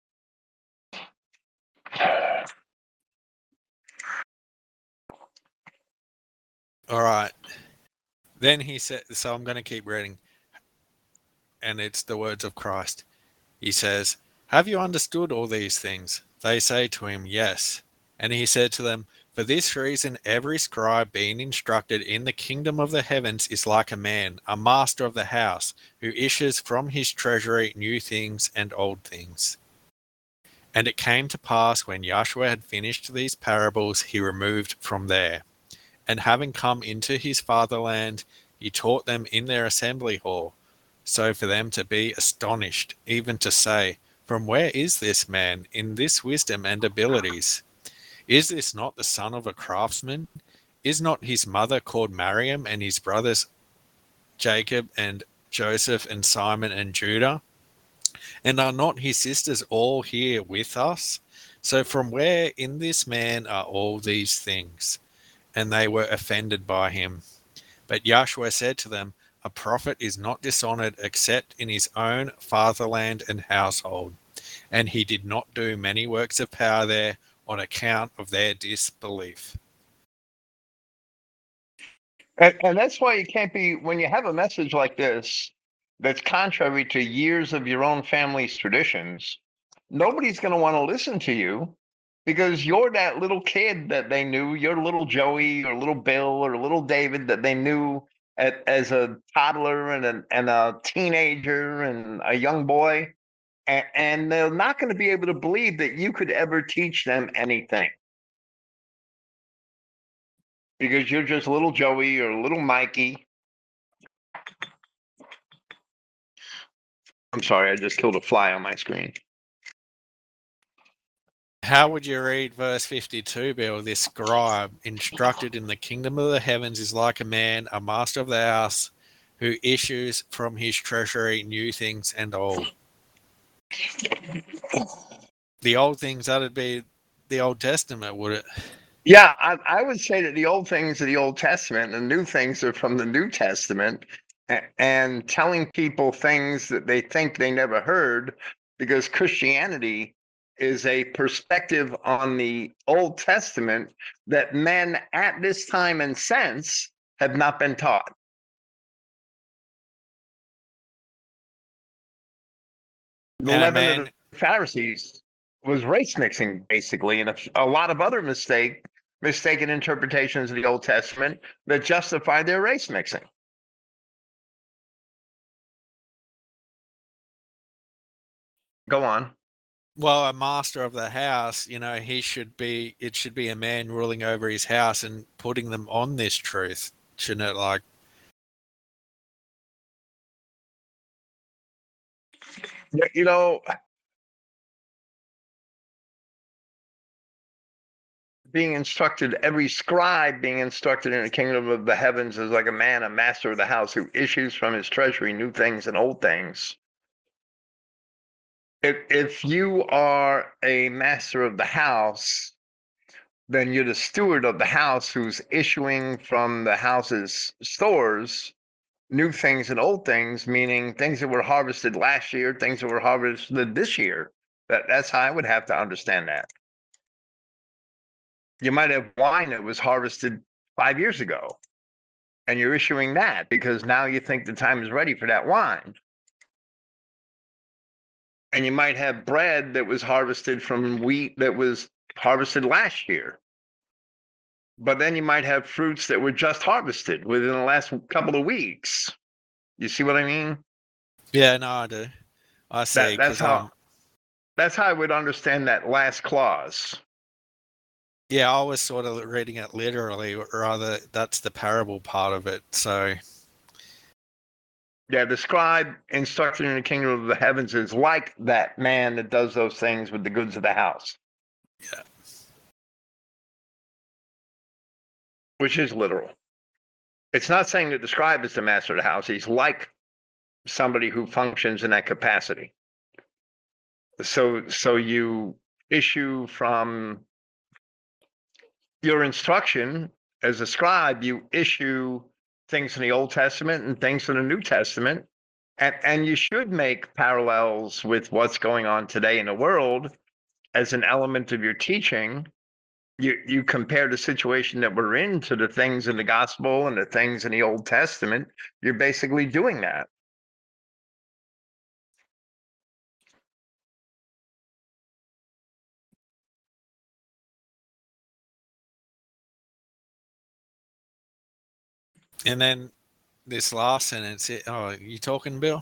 All right. Then he said, so I'm going to keep reading. And it's the words of Christ. He says, "Have you understood all these things?" They say to him, "Yes." And he said to them, "For this reason, every scribe being instructed in the kingdom of the heavens is like a man, a master of the house, who issues from his treasury new things and old things." And it came to pass, when Yahshua had finished these parables, he removed from there. And having come into his fatherland, he taught them in their assembly hall. So for them to be astonished, even to say, "From where is this man in this wisdom and abilities? Is this not the son of a craftsman? Is not his mother called Mariam, and his brothers Jacob and Joseph and Simon and Judah? And are not his sisters all here with us? So from where in this man are all these things?" And they were offended by him. But Yahshua said to them, "A prophet is not dishonored except in his own fatherland and household." And he did not do many works of power there on account of their disbelief. And, and that's why you can't be, when you have a message like this that's contrary to years of your own family's traditions, nobody's going to want to listen to you, because you're that little kid that they knew. You're little Joey or little Bill or little David that they knew at, as a toddler and a, and a teenager and a young boy. And, and they're not going to be able to believe that you could ever teach them anything, because you're just little Joey or little Mikey. I'm sorry, I just killed a fly on my screen. How would you read verse fifty-two, Bill? This scribe instructed in the kingdom of the heavens is like a man, a master of the house, who issues from his treasury new things and old. The old things, that'd be the Old Testament, would it? Yeah, I, I would say that the old things are the Old Testament and the new things are from the New Testament, and, and telling people things that they think they never heard, because Christianity is a perspective on the Old Testament that men at this time and since have not been taught. The And a leaven of man, the Pharisees was race mixing, basically, and a, a lot of other mistake, mistaken interpretations of the Old Testament that justify their race mixing. Go on. well, a master of the house, you know, he should be, it should be a man ruling over his house and putting them on this truth, shouldn't it? Like, You know, being instructed, every scribe being instructed in the kingdom of the heavens is like a man, a master of the house, who issues from his treasury new things and old things. If, if you are a master of the house, then you're the steward of the house who's issuing from the house's stores new things and old things, meaning things that were harvested last year, things that were harvested this year. That, that's how I would have to understand that. You might have wine that was harvested five years ago, and you're issuing that because now you think the time is ready for that wine. And you might have bread that was harvested from wheat that was harvested last year. But then you might have fruits that were just harvested within the last couple of weeks. You see what I mean? yeah, no, I do. I see. That, that's 'cause, how um, that's how I would understand that last clause. yeah, I was sort of reading it literally, or rather, that's the parable part of it. So, Yeah, the scribe instructed in the kingdom of the heavens is like that man that does those things with the goods of the house. yeah. Which is literal. It's not saying that the scribe is the master of the house. He's like somebody who functions in that capacity. So, so you issue from your instruction as a scribe, you issue things in the Old Testament and things in the New Testament, and, and you should make parallels with what's going on today in the world as an element of your teaching. You you compare the situation that we're in to the things in the gospel and the things in the Old Testament. You're basically doing that. And then this last sentence, it, oh, you talking, Bill?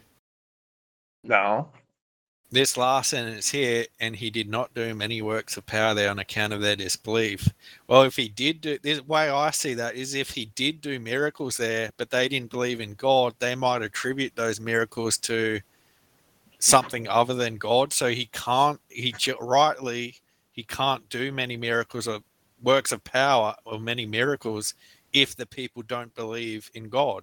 No. This last sentence here, and he did not do many works of power there on account of their disbelief. Well, if he did do, the way I see that is if he did do miracles there, but they didn't believe in God, they might attribute those miracles to something other than God. So he can't, he rightly, he can't do many miracles or works of power or many miracles if the people don't believe in God.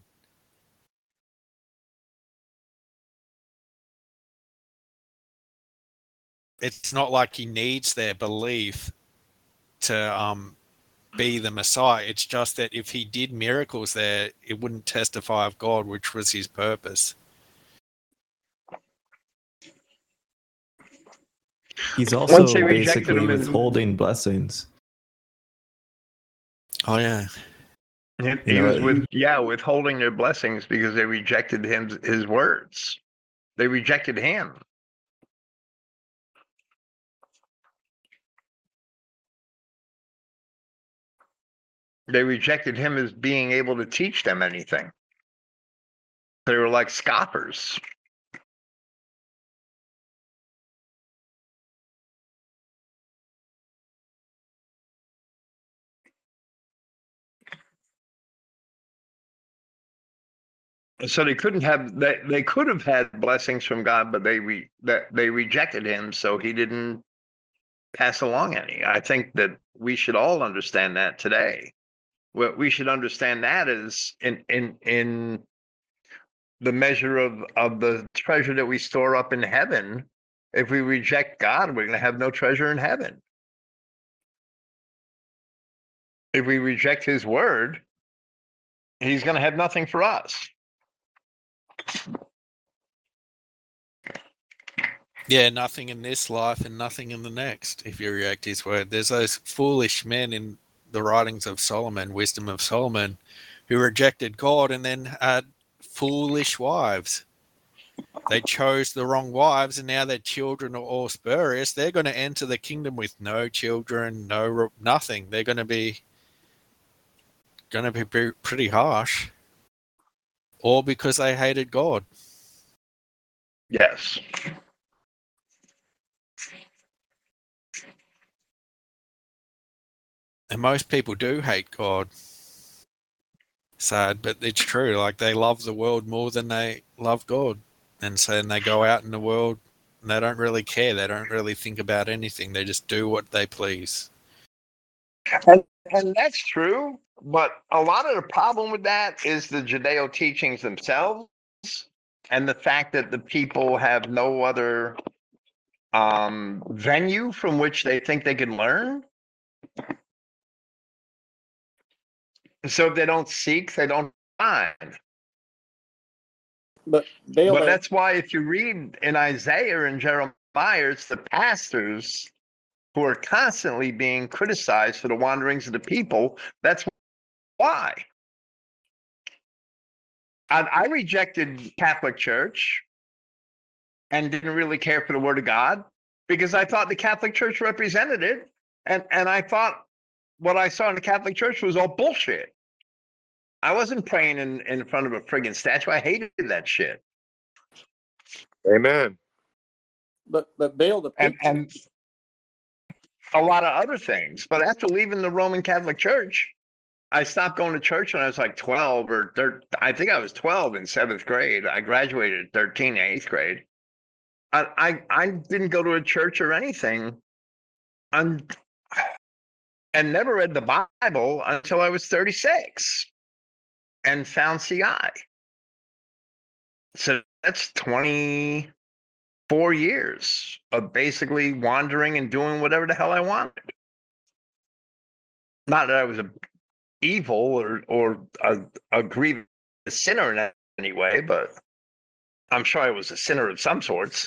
It's not like he needs their belief to um, be the Messiah. It's just that if he did miracles there, it wouldn't testify of God, which was his purpose. He's also Once they rejected basically him as- withholding blessings. Oh, yeah. He, You he know, was it- with yeah withholding their blessings because they rejected him his words. They rejected him. They rejected him as being able to teach them anything. They were like scoffers. So they couldn't have they, they could have had blessings from God, but they re, that they rejected him, so he didn't pass along any. I think that we should all understand that today. What we should understand that is in in in the measure of of the treasure that we store up in heaven. If we reject God, we're going to have no treasure in heaven. If we reject his word, he's going to have nothing for us. Yeah, nothing in this life and nothing in the next, if you reject his word. There's those foolish men in the writings of Solomon, wisdom of Solomon, who rejected God and then had foolish wives. They chose the wrong wives, and now their children are all spurious. They're going to enter the kingdom with no children, no nothing. They're going to be going to be pretty harsh, all because they hated God. Yes. And most people do hate God. Sad, but it's true. Like, they love the world more than they love God. And so then they go out in the world and they don't really care. They don't really think about anything. They just do what they please. And, and that's true. But a lot of the problem with that is the Judeo teachings themselves and the fact that the people have no other um, venue from which they think they can learn. So if they don't seek, they don't find. But Bill, But there- that's why if you read in Isaiah and Jeremiah, it's the pastors who are constantly being criticized for the wanderings of the people. That's why. I, I rejected Catholic Church and didn't really care for the Word of God because I thought the Catholic Church represented it. And, and I thought what I saw in the Catholic Church was all bullshit. I wasn't praying in, in front of a friggin' statue. I hated that shit. Amen. but but Bill, the And, people, and a lot of other things. But after leaving the Roman Catholic Church, I stopped going to church when I was like twelve or thirteen. I think I was twelve in seventh grade. I graduated at thirteen, eighth grade. I, I, I didn't go to a church or anything and, and never read the Bible until I was thirty-six and found C I. So that's twenty-four years of basically wandering and doing whatever the hell I wanted. Not that I was a evil or or a, a grievous sinner in any way, but I'm sure I was a sinner of some sorts.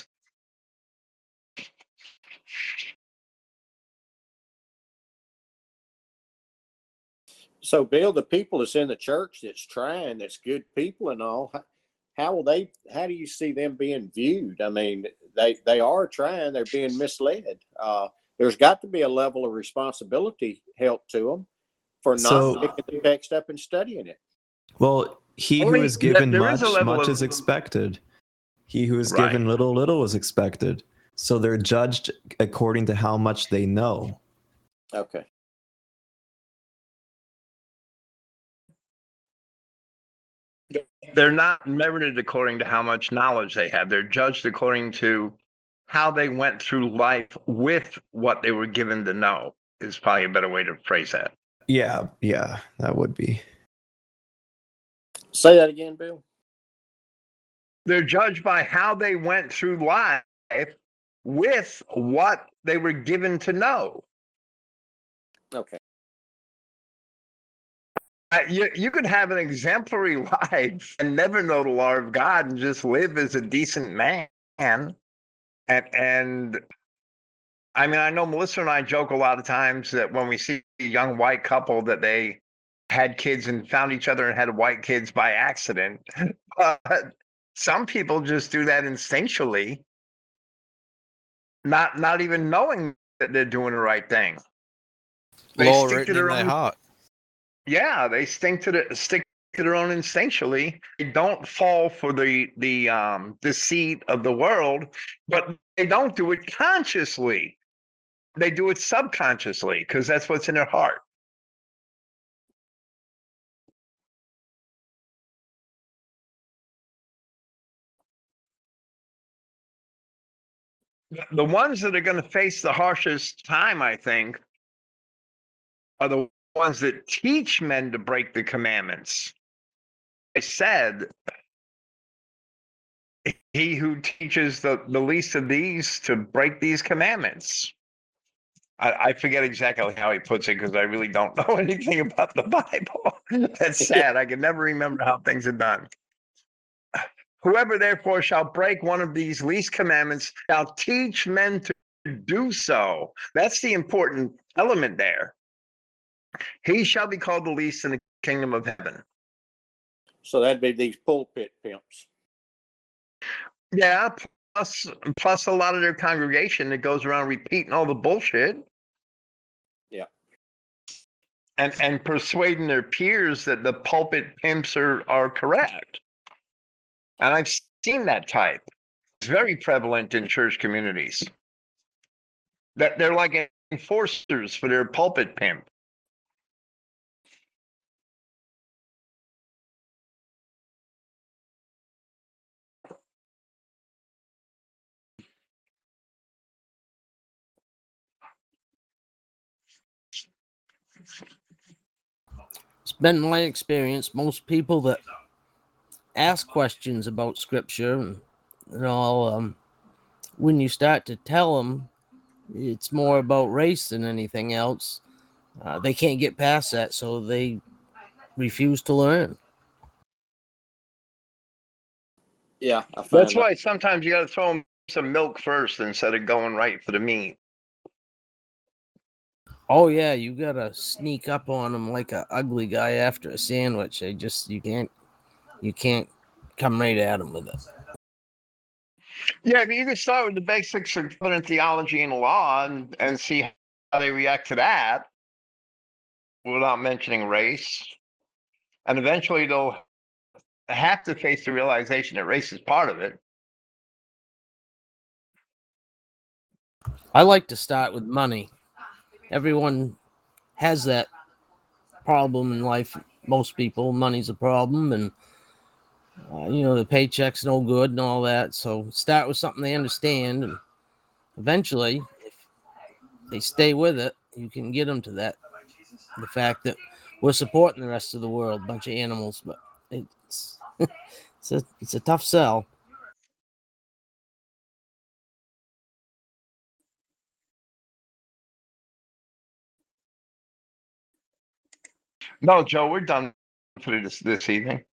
so Bill, the people that's in the church that's trying, that's good people and all, how, how will they? How do you see them being viewed? I mean, they they are trying. They're being misled. Uh, there's got to be a level of responsibility held to them for not So- picking the text up and studying it. Well, he Well, who he- is given there much, is a level much of- is expected. He who is Right. given little, little is expected. So they're judged according to how much they know. Okay. They're not merited according to how much knowledge they have. They're judged according to how they went through life with what they were given to know, is probably a better way to phrase that. Yeah, yeah, that would be. Say that again, Bill. They're judged by how they went through life with what they were given to know. Okay. Uh, you, you could have an exemplary life and never know the law of God and just live as a decent man. And, and I mean, I know Melissa and I joke a lot of times that when we see a young white couple that they had kids and found each other and had white kids by accident. But some people just do that instinctually, not not even knowing that they're doing the right thing. They Law stick to written their in their own- heart. Yeah, they stick to the stick to their own instinctually. They don't fall for the the um, deceit of the world, but they don't do it consciously. They do it subconsciously because that's what's in their heart. The ones that are going to face the harshest time, I think, are the ones that teach men to break the commandments. I said, he who teaches the, the least of these to break these commandments. I, I forget exactly how he puts it because I really don't know anything about the Bible. That's sad. I can never remember how things are done. Whoever therefore shall break one of these least commandments shall teach men to do so. That's the important element there. He shall be called the least in the kingdom of heaven. So that'd be these pulpit pimps. Yeah, plus plus a lot of their congregation that goes around repeating all the bullshit. Yeah. And and persuading their peers that the pulpit pimps are, are correct. And I've seen that type. It's very prevalent in church communities. That they're like enforcers for their pulpit pimp. It's been my experience. Most people that ask questions about scripture and, and all, um, when you start to tell them it's more about race than anything else, uh, they can't get past that, so they refuse to learn. Yeah, I find That's that. why sometimes you got to throw them some milk first instead of going right for the meat. Oh yeah, you gotta sneak up on them like a ugly guy after a sandwich. They just you can't you can't come right at them with it. Yeah, you can start with the basics of covenant theology and law and, and see how they react to that without mentioning race. And eventually they'll have to face the realization that race is part of it. I like to start with money. Everyone has that problem in life. Most people, money's a problem, and uh, you know the paycheck's no good and all that. So start with something they understand, and eventually, if they stay with it, you can get them to that. The fact that we're supporting the rest of the world, bunch of animals, but it's it's a it's a tough sell. No, Joe, we're done for this this evening.